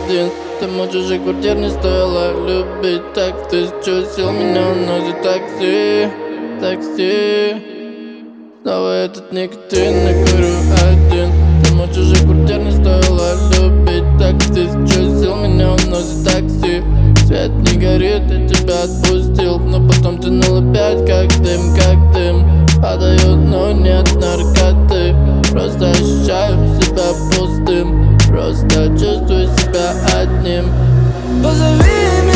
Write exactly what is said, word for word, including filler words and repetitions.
один. Тому чужих квартир не стоило любить. Так тысячу сил меня уносит такси, такси. Снова этот никотин, и курю один. Тому чужих квартир не стоило любить. Так тысячу сил меня уносит такси. Свет не горит, я тебя отпустил, но потом тянул опять, как дым, как дым. Падаю, но нет наркоты. Просто ощущаю себя пустым. Просто чувствую себя одним. Позови меня.